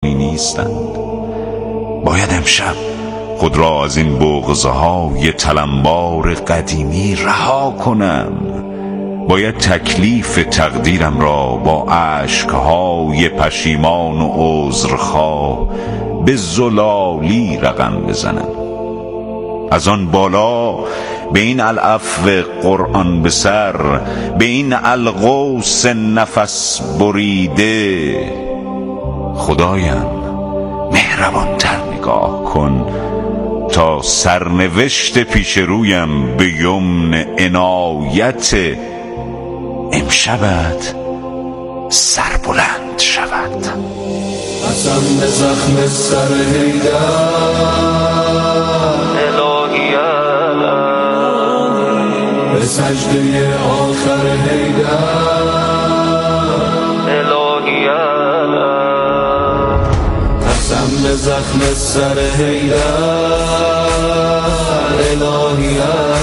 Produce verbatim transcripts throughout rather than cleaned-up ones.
نیستند. باید امشب خود را از این بغض‌های تلمبار قدیمی رها کنم. باید تکلیف تقدیرم را با اشک‌های پشیمان و عذرخواه به زلالی رقم بزنم. از آن بالا به این العفو قرآن به سر، به این القوس نفس بریده، خدایم مهربانتر نگاه کن تا سرنوشت پیش رویم به یمن عنایت امشبت سربلند شود. قسم به زخم سر حیدر به سجده آخر حیدر الهی علم. قسم به زخم سر حیدر الهی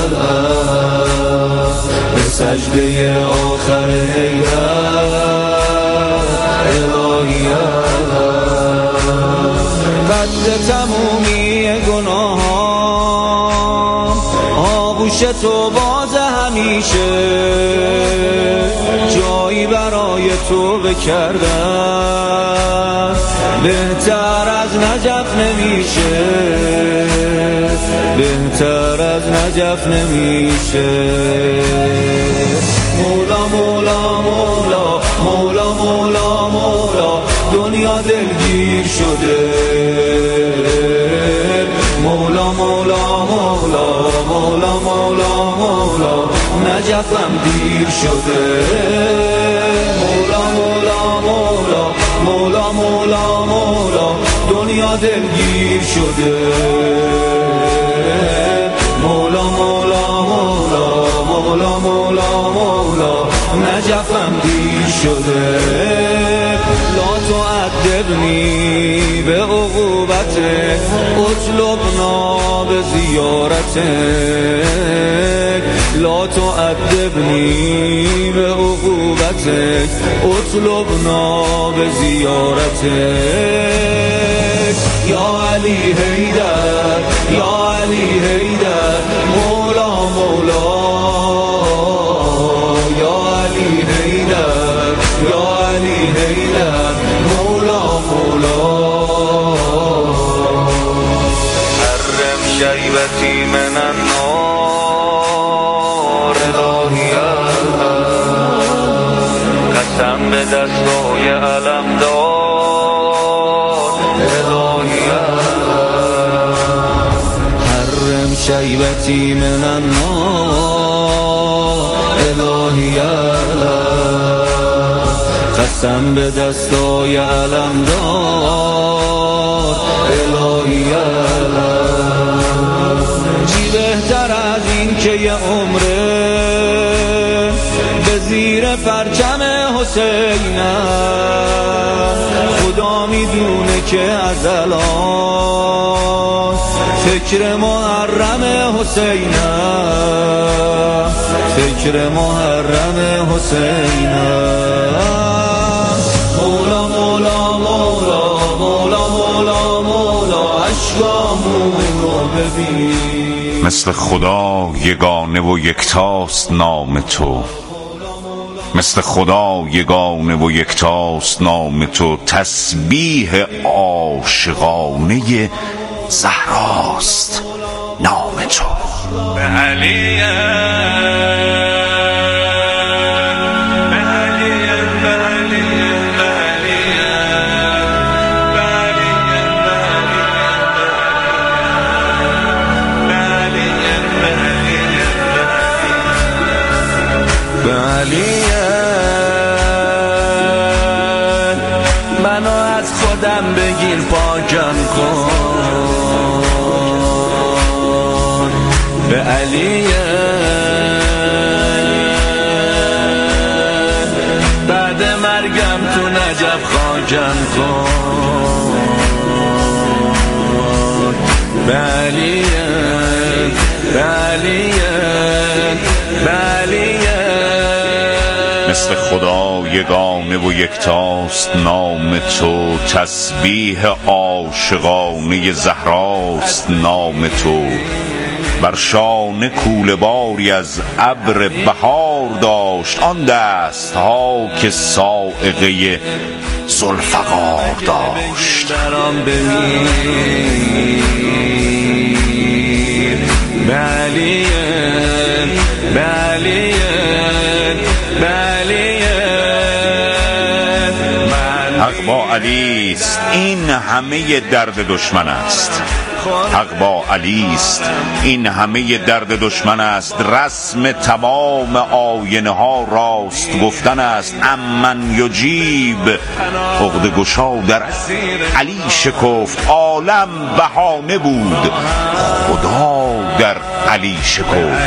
علم. به سجده آخر حیدر الهی علم. قد تمومی گناهان آغوش تو باز همیشه، جایی برای تو بکردم بهتر از نجف نمیشه، بهتر از نجف نمیشه. مولا مولا مولا مولا مولا مولا دنیا دلگیر شده. مولا مولا مولا مولا مولا مولا نجفم دیر شده. مولا مولا مولا مولا مولا مولا دنیا دلگیر شده. مولا مولا مولا مولا مولا مولا نجفم دیر شده. لا تعذبنی به عقوبتك اطلبنا به زیارتك. لا تعذبنی به عقوبتك اطلبنا به زیارتك. یا علی حیدر یا علی حیدر مولا مولا یا علی حیدر یا علی حیدر مولا مولا. حرم شیبتی من النار الهی علم. قسم به دستای علم دار الهی علم. حرم شیبتی من النار الهی علم. قسم به دستای علم دار الهی علم. چی بهتر از این که یه عمره به زیر پرچم حسینم. خدا میدونه که از الان فکر محرم حسینم، فکر محرم حسینم. مولا مولا مولا مولا مولا مولا عشقامون رو ببین. مثل خدا یگانه و یکتاست نام تو، مثل خدا یگانه و یکتاست نام تو. تسبیح عاشقانه زهراست نام تو. به علی منو از خودم بگیر پاکم کن. به علی بعد مرگم تو نجف خاکم کن. به علی به علی به علی. مثل خدا یگانه و یکتاست نام تو، تسبیح عاشقانه زهراست نام تو. بر شانه کوله باری از ابر بهار داشت آن دست ها که صاعقه ذوالفقار داشت. حق با علی است این همه درد دشمن است، حق با علی است این همه درد دشمن است. رسم تمام آینه ها راست گفتن است، امن یجیب عقده گشا در علی شکفت. عالم بهانه بود خدا در علی شکفت.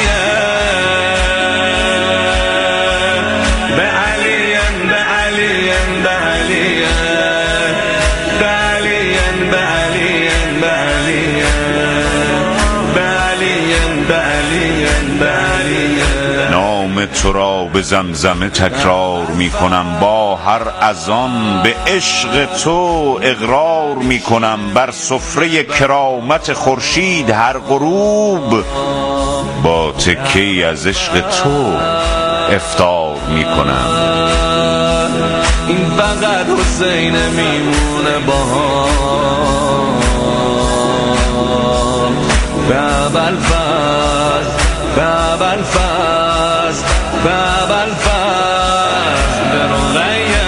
نام تو را به زمزمه تکرار می کنم، با هر اذان به عشق تو اقرار می کنم. بر سفره کرامت خورشید هر غروب با تکی از عشق تو افطار می کنم. این فقط حسین میمونه با باب الفاز باب الفاز باب الفاز برقیه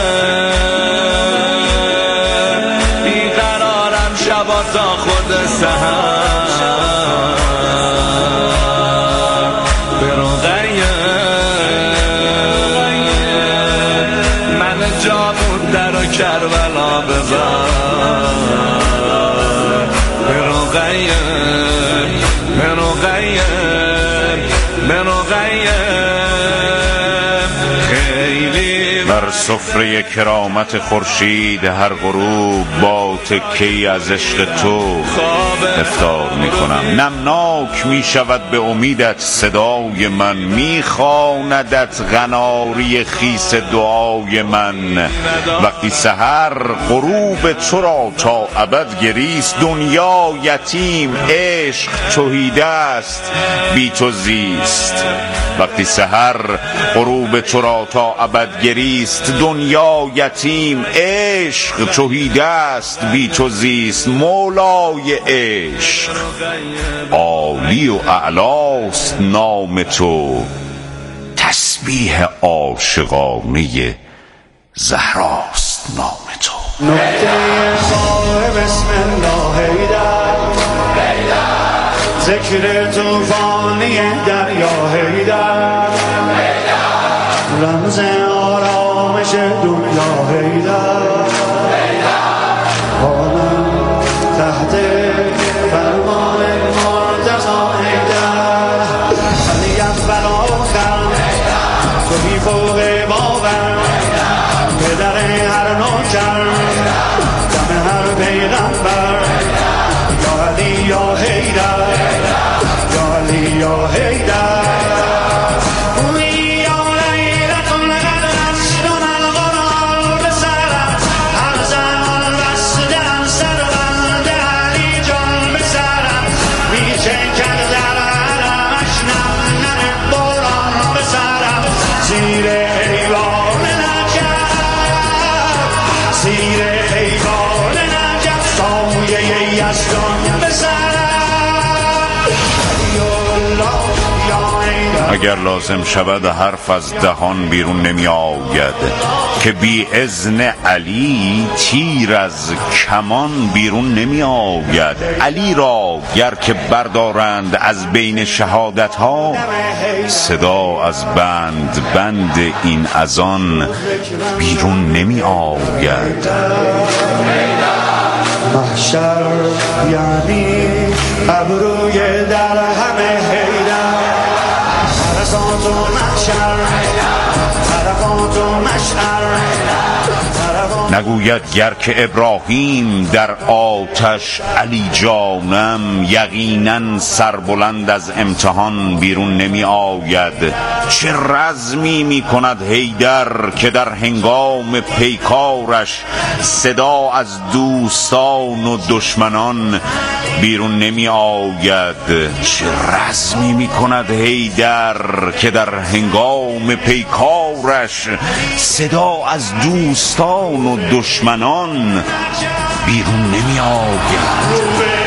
بیقرارم شبا تا خود سحر برقیه من جا بود در و کربلا ببر برقیه برقیه بر سفره کرامت خورشید هر غروب با تکی از عشق تو افطار می کنم. نمناک می شود به امیدت صدای من، می خواندت قناری خیس دعای من. وقتی سحر غروب تو را تا ابد گریست، دنیا یتیم عشق تهیده است بی تو زیست. وقتی سحر غروب تو را تا ابد گریست، دنیا یتیم عشق تهیده است بی تو زیست. مولای عشق عالی و اعلاست نام تو، تسبیح عاشقانه زهراست نام تو. نکته صاحب بسم الله حیدر، ذکر توفانی دریا حیدر، رمز آرامش دنیا حیدر، عالم تحت فرمان مرتضی حیدر. علی اول آخر توی فوق باور، پدر هر نوکر دم هر پیغمبر. یا علی یا حیدر یا علی یا حیدر. اگر لازم شود حرف از دهان بیرون نمی آید که بی اذن علی تیر از کمان بیرون نمی آید. علی را گر که بردارند از بین شهادت ها، صدا از بند بند این اذان بیرون نمی آید. محشر یعنی ابروی در همه حیدر، حرکات و محشر حرکات و مشعر. نگوید گر که ابراهیم در آتش علی جانم، یقینا سربلند از امتحان بیرون نمی آید. چه رزمی می کند حیدر که در هنگام پیکارش صدا از دوستان و دشمنان بیرون نمی آید. چه رزمی می کند حیدر که در هنگام پیکارش صدا از دوستان و دشمنان بیرون نمی آید.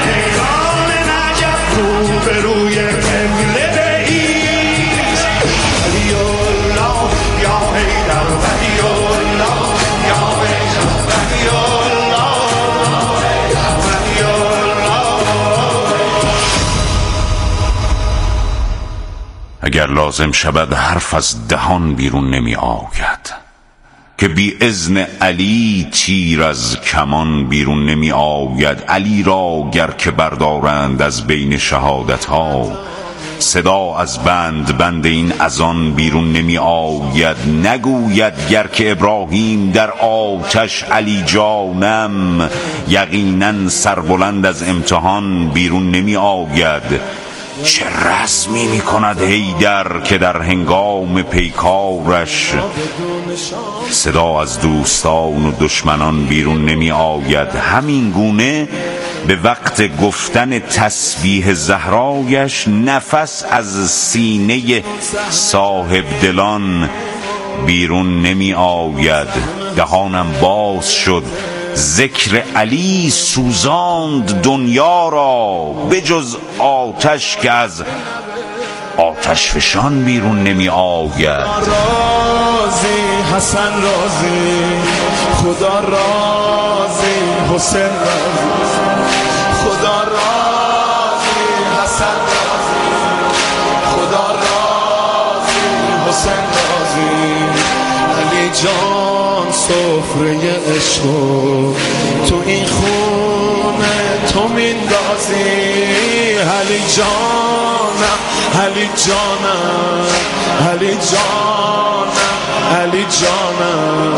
اگر لازم شود حرف از دهان بیرون نمی آید که بی اذن علی تیر از کمان بیرون نمی آید. علی را گر که بردارند از بین شهادت ها، صدا از بند بند این اذان بیرون نمی آید. نگوید گر که ابراهیم در آتش علی جانم، یقینا سربلند از امتحان بیرون نمی آید. چه رسمی می کند حیدر که در هنگام پیکارش صدا از دوستان و دشمنان بیرون نمی آید. همین گونه به وقت گفتن تسبیح زهرایش نفس از سینه صاحب دلان بیرون نمی آید. دهانم باز شد ذکر علی سوزاند دنیا را، بجز آتش که از آتش فشان بیرون نمی آید. رازی حسن رازی، خدا رازی حسین رازی، خدا رازی حسن رازی، خدا رازی حسین رازی. علی جان سفره عشق تو این خونه تو میندازی. علی جانم علی جانم علی جانم علی جانم.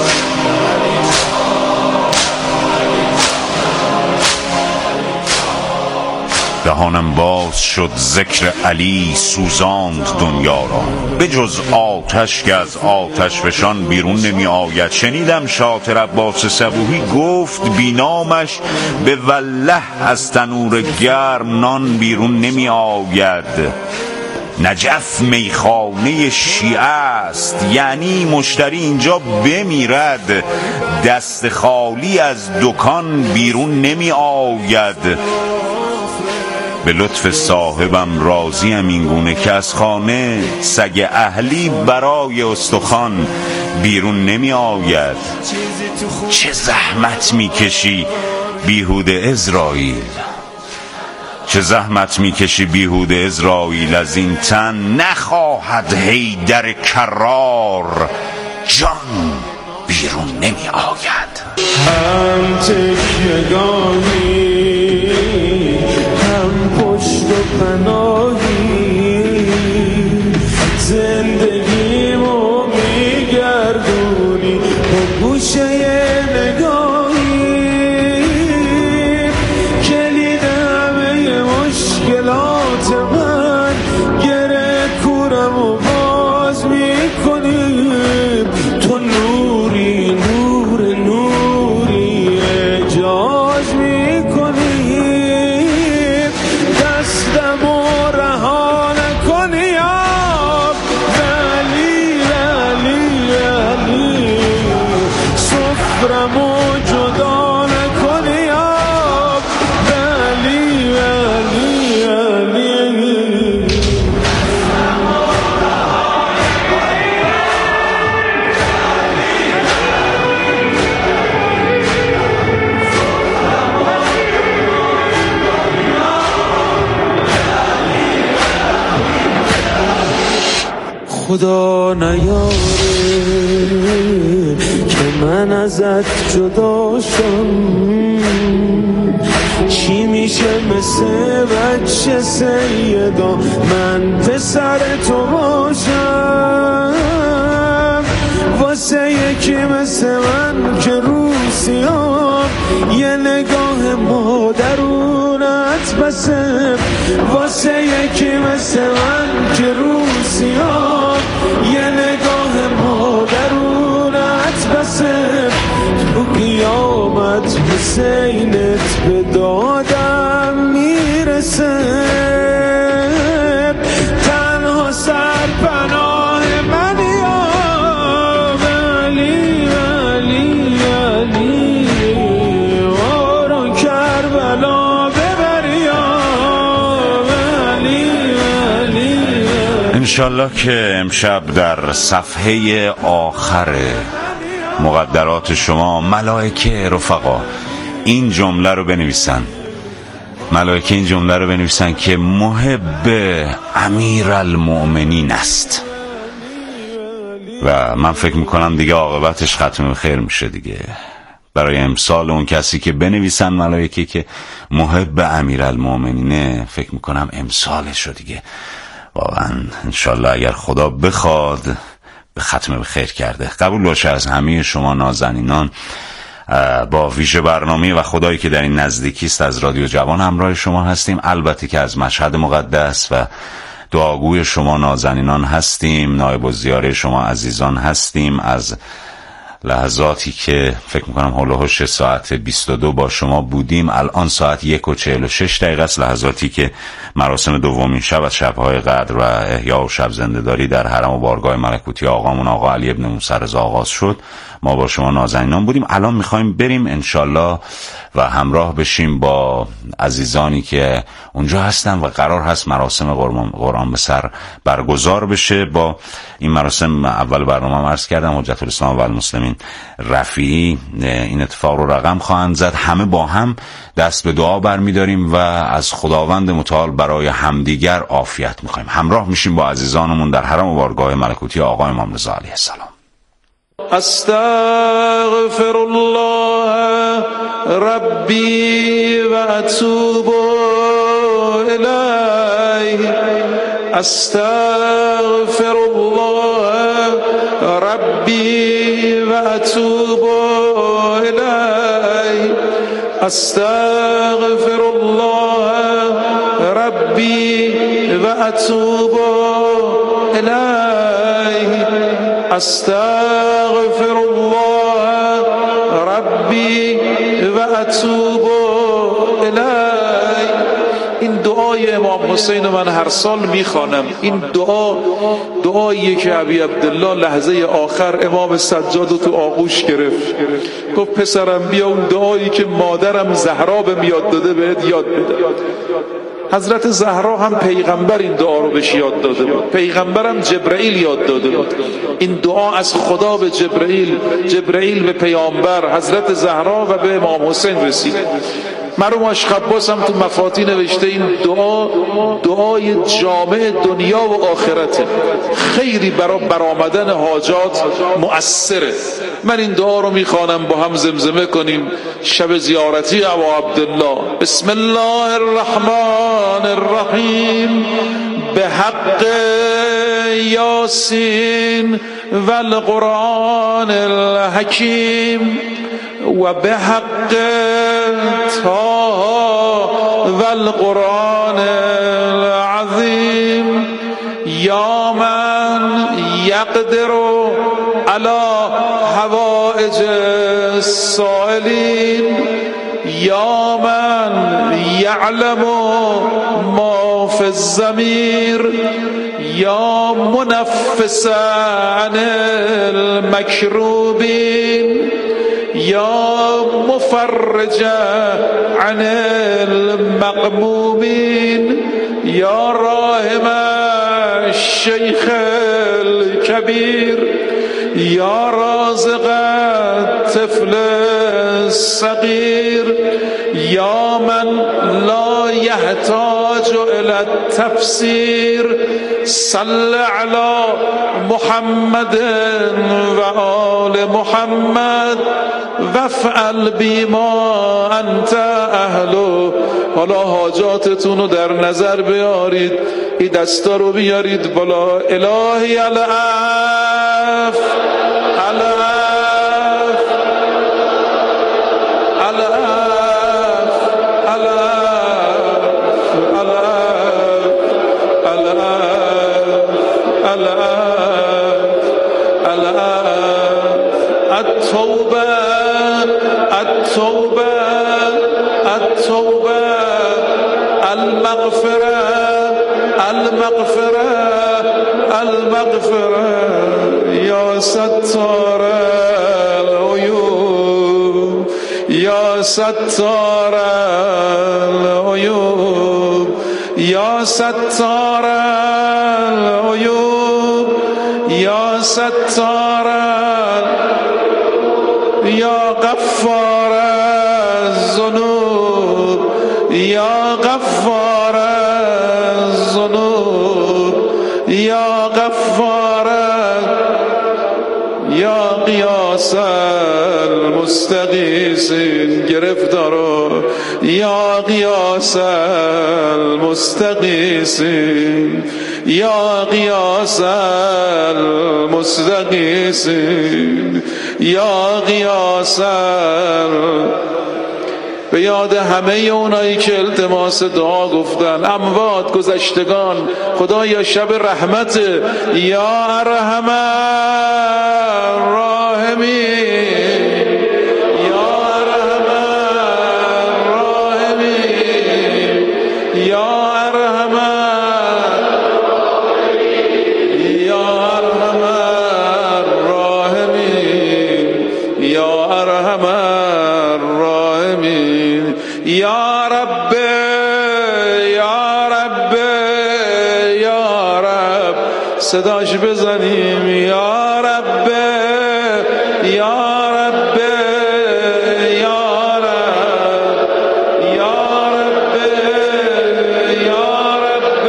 دهانم باز شد ذکر علی سوزاند دنیا را، بجز آتش که از آتش فشان بیرون نمی آید. شنیدم شاطر عباس صبوحی گفت بینامش به والله از تنور گرم نان بیرون نمی آید. نجف میخانه شیعه است، یعنی مشتری اینجا بمیرد دست خالی از دکان بیرون نمی آید. به لطف صاحبم راضیم اینگونه که از خانه سگ اهلی برای استخوان بیرون نمی آید. چه زحمت میکشی بیهوده اسرائیل، چه زحمت میکشی بیهوده اسرائیل، از این تن نخواهد حیدر کرار جان بیرون نمی آید. هم تکیگاهی هم پشت و پناهی، زندگیمو میگردونی با گوشه نگاهی. کلید همه مشکلات من، گره کورمو باز میکنی. تو نوری نور نوری اعجاز میکنی. دستمو رها نکنی آب علی علی علی. سفرمو جدا نکنی آب علی علی علی. خدا نیاره که من ازت جدا شم. چی میشه مثل بچه سیدا من پسر تو باشم؟ واسه یکی مثل من که رو یه نگاه مادرونت بسه واسه یکی مثل من که روسیان یه نگاه مادرونت بسه تو قیامت حسینت به دادم میرسه تنها سرپناه من یا علی علی علی آرو کربلا ببر یا علی علی انشالله که امشب در صفحه آخر مقدرات شما ملائکه رفقا این جمله رو بنویسن ملائکه این جمله رو بنویسن که محب امیرالمؤمنین است و من فکر میکنم دیگه عاقبتش ختم خیر میشه دیگه برای امسال اون کسی که بنویسن ملائکه که محب امیرالمؤمنینه فکر میکنم امسالش رو دیگه واقعا انشالله اگر خدا بخواد به ختم خیر کرده. قبول باشه از همه شما نازنینان با ویژه برنامه و خدایی که در این نزدیکی است از رادیو جوان همراه شما هستیم، البته که از مشهد مقدس و دعاگوی شما نازنینان هستیم، نایب الزیاره شما عزیزان هستیم، از لحظاتی که فکر میکنم حول و حوش ساعت بیست و دو با شما بودیم الان ساعت یک و چهل و شش دقیقه است، لحظاتی که مراسم دومین شب از شبهای قدر و احیا و شب زنده‌داری در حرم و بارگاه ملکوتی آقامون آقا علی ابن موسی رضا آغاز شد. ما با شما نازنینان بودیم، الان میخوایم بریم انشالله و همراه بشیم با عزیزانی که اونجا هستن و قرار هست مراسم قرآن به سر برگزار بشه. با این مراسم اول برنامه هم عرض کردم حجت الاسلام و المسلمین رفیعی این اتفاق رو رقم خواهند زد. همه با هم دست به دعا برمیداریم و از خداوند متعال برای همدیگر عافیت میخوایم. همراه میشیم با عزیزانمون در حرم و بارگاه ملکوتی آقا امام رضا علیه السلام. استغفر الله ربی و اتوب الیه استغفر الله ربی و اتوب الیه استغفر الله ربی و اتوب الیه استغفر الله ربی و اتوب الیه. این دعای امام حسین من هر سال میخوانم. این دعا دعاییه که ابی عبدالله لحظه آخر امام سجاد رو تو آغوش گرفت، گفت پسرم بیا اون دعایی که مادرم زهرا به میاد داده بهت یاد بده. حضرت زهرا هم پیغمبر این دعا رو بهش یاد داده بود، پیغمبرم جبرئیل یاد داده بود. این دعا از خدا به جبرئیل، جبرئیل به پیامبر، حضرت زهرا و به امام حسین رسید. مرحوم اشخباس هم تو مفاتی نوشته این دعا دعای جامع دنیا و آخرته، خیری برای برآمدن حاجات مؤثره. من این دعا رو میخوانم، با هم زمزمه کنیم شب زیارتی ابا عبدالله. بسم الله الرحمن الرحیم به حق یاسین و القرآن الحکیم و به حق طه و القرآن العظیم یا من یقدر علی حوائج السائلین یا من یعلم ما فی الضمیر یا منفس عن المکروبین یا مفرج عن المغمومین یا راحم الشیخ الکبیر یا رازق الطفل الصغیر یا من لا یحتاج الی التفسیر صل علی محمد و آل محمد وفعل بیما انت اهلو. حالا حاجاتتون رو در نظر بیارید، این دستا رو بیارید بالا. الهی العف العف العف المغفرة المغفرة المغفرة يا ستار العيوب يا ستار العيوب يا ستار العيوب يا ستار يا غفار الذنوب يا غفار الذنوب يا غفار يا قیاس المستغیثین گرفتارو یا قیاس المستغیثین یا قیاس المستغیثین یا قیاس به یاد همه اونایی که التماس دعا گفتن، اموات، گذشتگان، خدایا شب رحمت، یا ارحم الراحمین یا ارحم الراحمین یا ارحم یا ارحم الراحمین یا ارحم الراحمین یا رب یا رب یا رب صداش بزنیم یا رب یا رب یا رب یا رب یا رب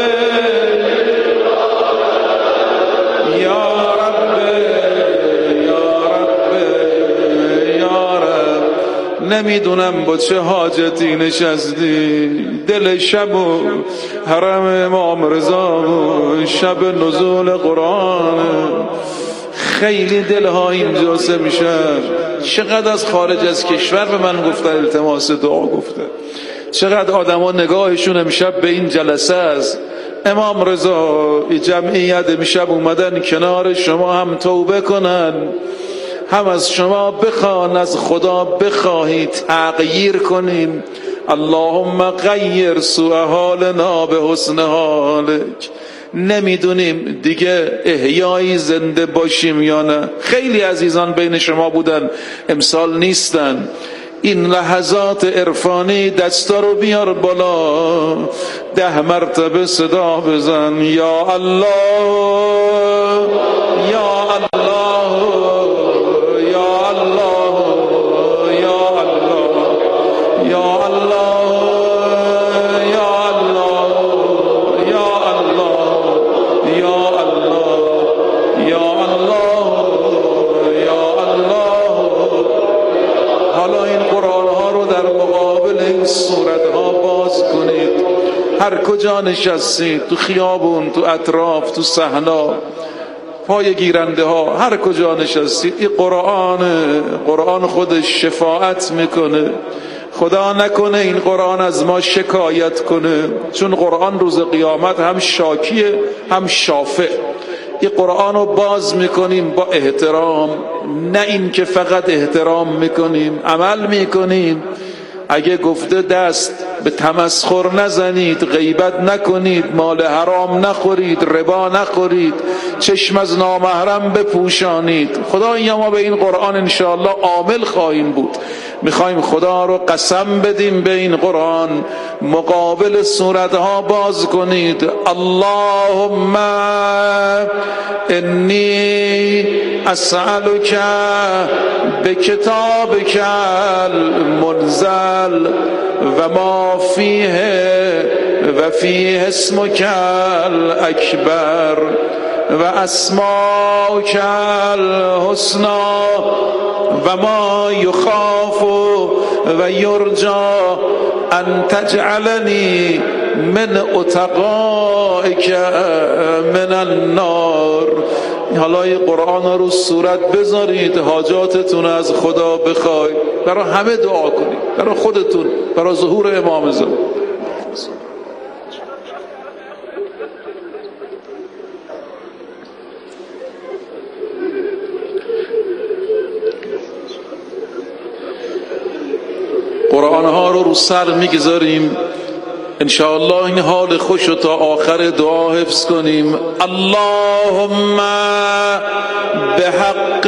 یا رب یا رب یا رب نمیدونم با چه حاجتی نشستی، دل شب و حرم امام رضا و شب نزول قرآن، خیلی دلها اینجا سه میشن. چقدر از خارج از کشور به من گفتن التماس دعا گفته، چقدر آدم ها نگاهشون امشب به این جلسه از امام رضا جمعیت امشب اومدن کنار شما، هم توبه کنن هم از شما بخوان، از خدا بخواهید تغییر کنیم. اللهم غیر سوء حالنا به حسن حالک. نمیدونیم دیگه احیایی زنده باشیم یا نه. خیلی عزیزان بین شما بودن، امسال نیستن. این لحظات عرفانی دستا رو بیار بالا، ده مرتبه صدا بزن یا الله یا الله یا الله یا الله یا الله یا الله یا الله یا الله یا الله یا الله. حالا این قرآن ها رو در مقابل این صورت ها باز کنید. هر کجا نشستید، تو خیابون، تو اطراف، تو صحنا، پای گیرنده ها، هر کجا نشستید، این قرآن قرآن خودش شفاعت میکنه. خدا نکنه این قرآن از ما شکایت کنه، چون قرآن روز قیامت هم شاکیه هم شافع. این قرآن رو باز میکنیم با احترام، نه این که فقط احترام میکنیم، عمل میکنیم. اگه گفته دست به تمسخر نزنید، غیبت نکنید، مال حرام نخورید، ربا نخورید، چشم از نامحرم بپوشانید. خدایا ما به این قرآن انشاءالله عامل خواهیم بود. میخوایم خدا رو قسم بدیم به این قرآن، مقابل صورتها باز کنید. اللهم انی اسألک بکتابک المنزل و ما فیه و فیه اسمک الاکبر و اسماک الحسنی و ما یخاف و یرجا ان تجعلنی من اتقائک من النار. حالا این قرآن رو صورت بذارید، حاجاتتون از خدا بخواید، برای همه دعا کنید، برای خودتون، برای ظهور امام زمان. قرآن ها رو رو سر میگذاریم، انشاءالله این حال خوش رو تا آخر دعا حفظ کنیم. اللهم به حق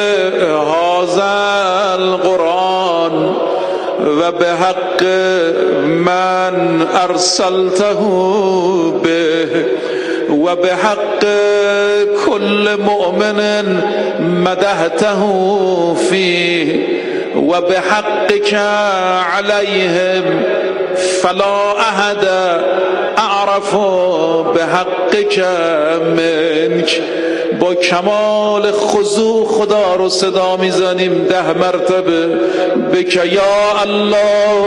هذا القرآن و به حق من ارسلته به و به حق كل مؤمن مدحته فيه و به حقك عليهم فلا احد اعرف به حقك منك. با کمال خضوع خدا رو صدا میزنیم ده مرتبه. بک یا الله،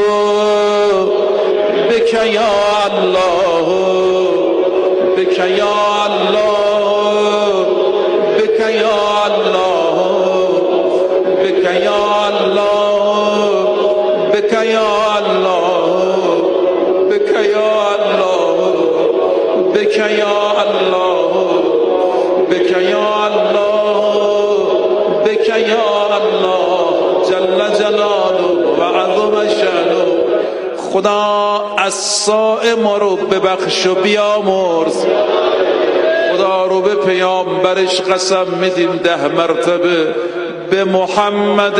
بک یا الله، بک یا الله، بک یا الله، بک یا الله، بک یا الله، بک یا الله، بک یا الله، بک یا الله، بک یا الله جل جلاله و عظم شأنه. خدا عصا ما رو ببخش و بیامرز. خدا رو به پیامبرش قسم میدیم ده مرتبه. به محمد،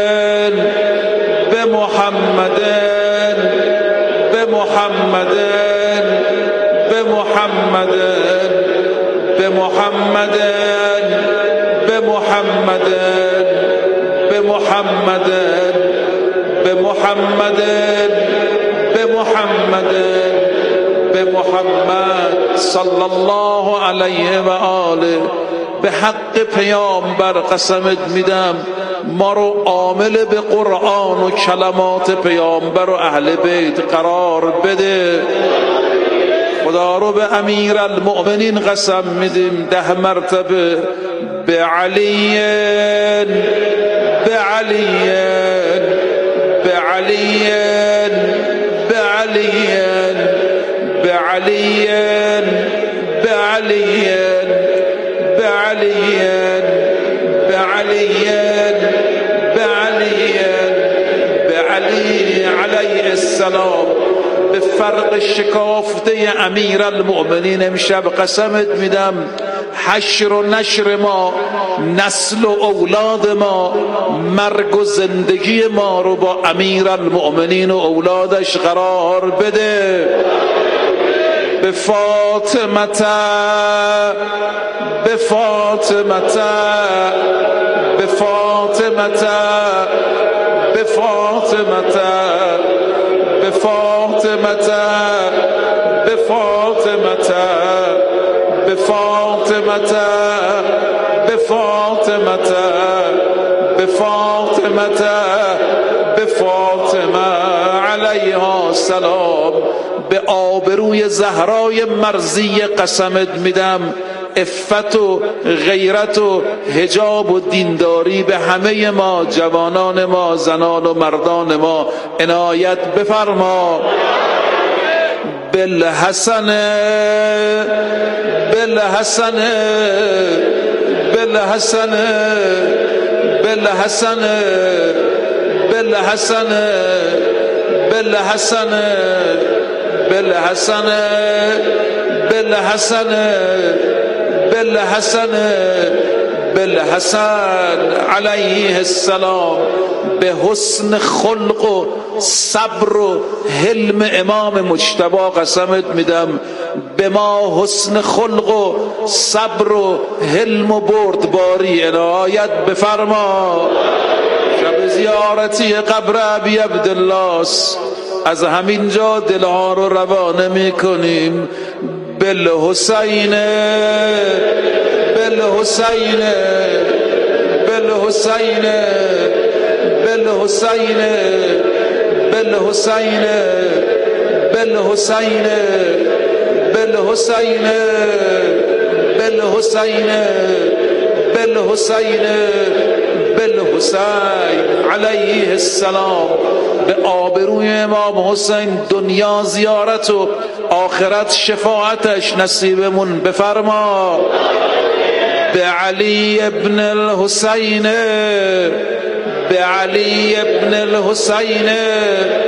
به محمد، به محمد، به محمد، به محمد، به محمد، به محمد، به محمد، به محمد، به محمد صلی الله علیه و آله. به حق پیامبر قسمت میدم ما رو عامل به قرآن و کلمات پیامبر و اهل بیت قرار بده. خدا رو به امیر المؤمنین قسم میدیم ده مرتبه. به علی، به علی، به علی، به علی، به علی، به علی، به علی، به علی، به علی، به علی علیه السلام. به فرق شکافته امیر المؤمنین امشب قسمت میدم حشر و نشر ما، نسل و اولاد ما، مرگ و زندگی ما رو با امیر المؤمنین و اولادش قرار بده. به فاطمه، به فاطمه، به فاطمه، به فاطمه، به فاطمه، به فاطمه، به فاطمه، به فاطمه، به فاطمه، به فاطمه علیها السلام. به آبروی زهرای مرضیه قسمت میدم عفت و غیرت و حجاب و دینداری به همه ما، جوانان ما، زنان و مردان ما عنایت بفرما. بالحسن، بالحسن، بالحسن، بالحسن، بالحسن، بالحسن، بالحسن، بالحسن، بالحسن، بالحسن علیه السلام. به حسن خلق و صبر و حلم امام مجتبی قسمت میدم به ما حسن خلق و صبر و حلم و بردباری عنایت بفرما. شب زیارتی قبر ابی عبدالله است. از همین جا دلها رو روانه میکنیم. بالحسین، بالحسین، بالحسین، بالحسین، بالحسین، بالحسین، بالحسین، بالحسین، بالحسین، بالحسین علیه السلام. به آبروی امام حسین دنیا زیارت و آخرت شفاعتش نصیبمون بفرما. به علی ابن الحسین، به علی ابن الحسین،